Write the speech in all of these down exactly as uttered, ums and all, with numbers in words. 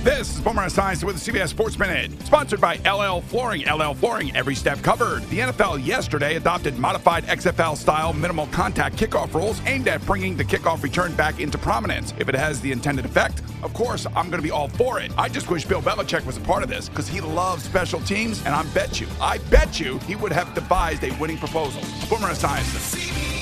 This is Boomer Esiason with the C B S Sports Minute, sponsored by L L Flooring. L L Flooring, every step covered. The N F L yesterday adopted modified X F L-style minimal contact kickoff rules aimed at bringing the kickoff return back into prominence. If it has the intended effect, of course, I'm going to be all for it. I just wish Bill Belichick was a part of this because he loves special teams, and I bet you, I bet you he would have devised a winning proposal. Boomer Esiason.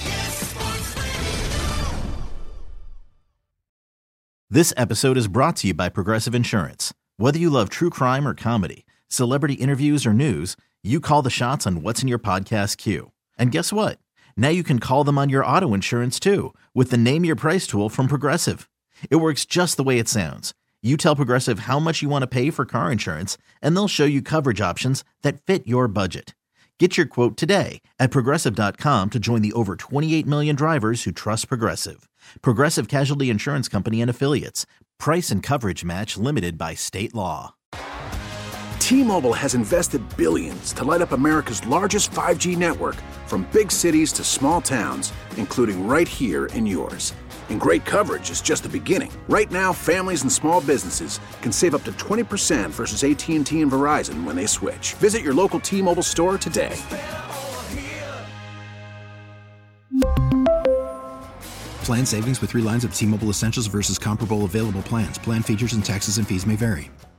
This episode is brought to you by Progressive Insurance. Whether you love true crime or comedy, celebrity interviews or news, you call the shots on what's in your podcast queue. And guess what? Now you can call them on your auto insurance too with the Name Your Price tool from Progressive. It works just the way it sounds. You tell Progressive how much you want to pay for car insurance, and they'll show you coverage options that fit your budget. Get your quote today at Progressive dot com to join the over twenty-eight million drivers who trust Progressive. Progressive Casualty Insurance Company and Affiliates. Price and coverage match limited by state law. T-Mobile has invested billions to light up America's largest five G network, from big cities to small towns, including right here in yours. And great coverage is just the beginning. Right now, families and small businesses can save up to twenty percent versus A T and T and Verizon when they switch. Visit your local T-Mobile store today. Plan savings with three lines of T-Mobile Essentials versus comparable available plans. Plan features and taxes and fees may vary.